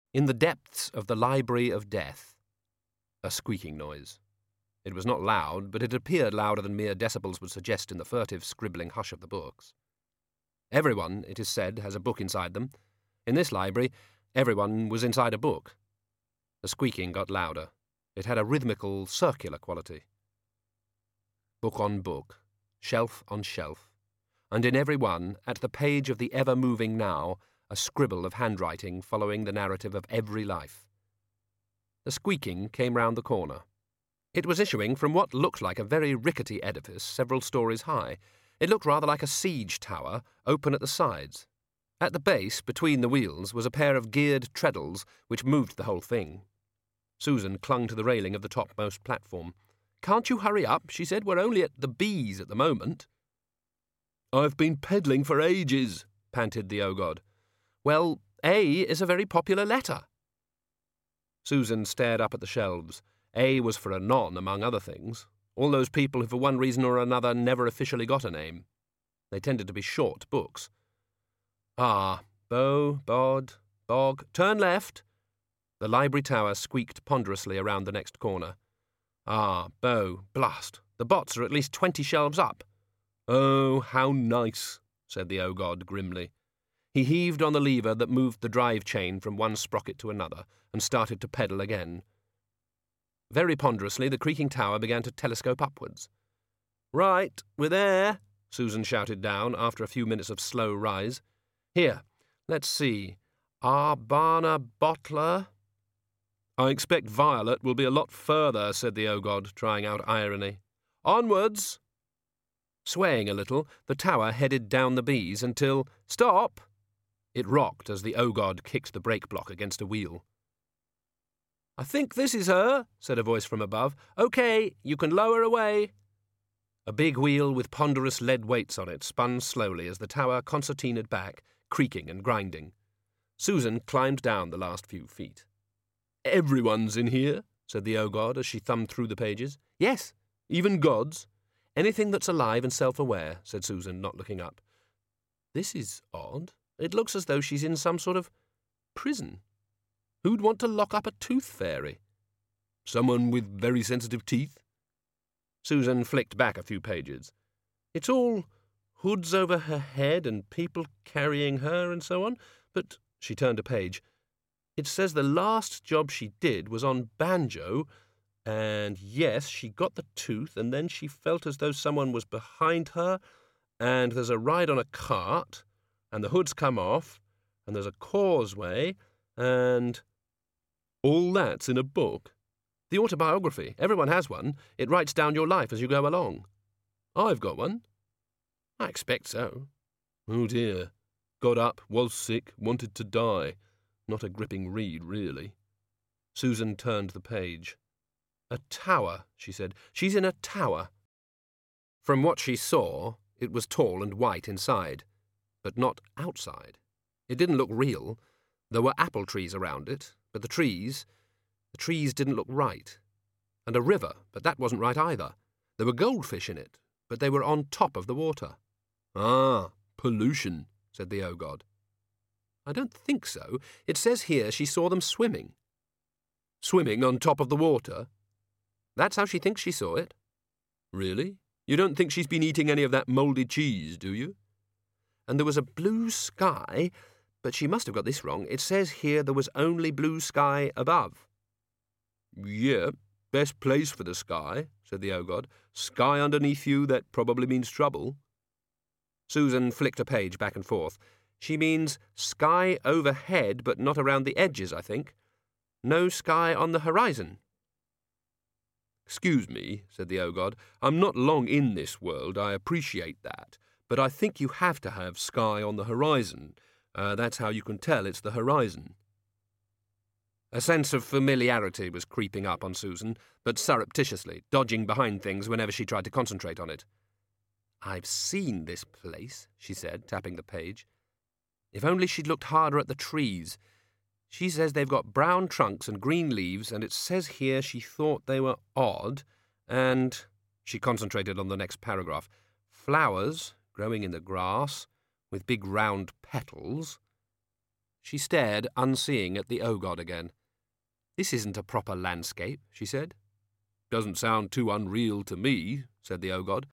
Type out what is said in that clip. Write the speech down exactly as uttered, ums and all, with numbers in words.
In the depths of the Library of Death. A squeaking noise. It was not loud, but it appeared louder than mere decibels would suggest in the furtive, scribbling hush of the books. Everyone, it is said, has a book inside them. In this library, everyone was inside a book. The squeaking got louder. It had a rhythmical, circular quality. Book on book, shelf on shelf, and in every one, at the page of the ever-moving now, a scribble of handwriting following the narrative of every life. The squeaking came round the corner. It was issuing from what looked like a very rickety edifice several stories high. It looked rather like a siege tower, open at the sides. At the base, between the wheels, was a pair of geared treadles which moved the whole thing. Susan clung to the railing of the topmost platform. "Can't you hurry up?" she said. "We're only at the B's at the moment." "I've been peddling for ages," panted the O-God. "Well, A is a very popular letter." Susan stared up at the shelves. A was for Anon, among other things. All those people who for one reason or another never officially got a name. They tended to be short books. Ah, Bow, Bod, Bog, turn left. The library tower squeaked ponderously around the next corner. Ah, Bow, blast, the bots are at least twenty shelves up. Oh, how nice, said the O-God grimly. He heaved on the lever that moved the drive chain from one sprocket to another, and started to pedal again. Very ponderously, the creaking tower began to telescope upwards. "Right, we're there," Susan shouted down, after a few minutes of slow rise. "Here, let's see. Arbana Bottler." "I expect Violet will be a lot further," said the O-God, trying out irony. "Onwards!" Swaying a little, the tower headed down the B's until— "Stop!" It rocked as the O-God kicked the brake block against a wheel. "I think this is her," said a voice from above. "OK, you can lower away." A big wheel with ponderous lead weights on it spun slowly as the tower concertinaed back, creaking and grinding. Susan climbed down the last few feet. "Everyone's in here," said the O-God as she thumbed through the pages. "Yes, even gods." "Anything that's alive and self-aware," said Susan, not looking up. "This is odd. It looks as though she's in some sort of prison. Who'd want to lock up a tooth fairy?" "Someone with very sensitive teeth?" Susan flicked back a few pages. "It's all hoods over her head and people carrying her and so on, but—" She turned a page. "It says the last job she did was on Banjo, and yes, she got the tooth, and then she felt as though someone was behind her, and there's a ride on a cart, and the hood's come off, and there's a causeway, and—" "All that's in a book?" "The autobiography. Everyone has one. It writes down your life as you go along." "I've got one." "I expect so." "Oh dear. Got up, was sick, wanted to die. Not a gripping read, really." Susan turned the page. "A tower," she said. "She's in a tower." From what she saw, it was tall and white inside, but not outside. It didn't look real. There were apple trees around it, but the trees, the trees didn't look right. And a river, but that wasn't right either. There were goldfish in it, but they were on top of the water. "Ah, pollution," said the O-God. "I don't think so. It says here she saw them swimming." "Swimming on top of the water?" "That's how she thinks she saw it." "Really? You don't think she's been eating any of that mouldy cheese, do you?" "And there was a blue sky, but she must have got this wrong. It says here there was only blue sky above." "Yeah, best place for the sky," said the O-God. "Sky underneath you, that probably means trouble." Susan flicked a page back and forth. "She means sky overhead, but not around the edges, I think. No sky on the horizon." "Excuse me," said the O-God. "I'm not long in this world, I appreciate that, but I think you have to have sky on the horizon. Uh, that's how you can tell it's the horizon." A sense of familiarity was creeping up on Susan, but surreptitiously, dodging behind things whenever she tried to concentrate on it. "I've seen this place," she said, tapping the page. If only she'd looked harder at the trees. She says they've got brown trunks and green leaves, and it says here she thought they were odd, and— She concentrated on the next paragraph. "Flowers growing in the grass, with big round petals." She stared, unseeing, at the O-God again. "This isn't a proper landscape," she said. "Doesn't sound too unreal to me," said the O-God.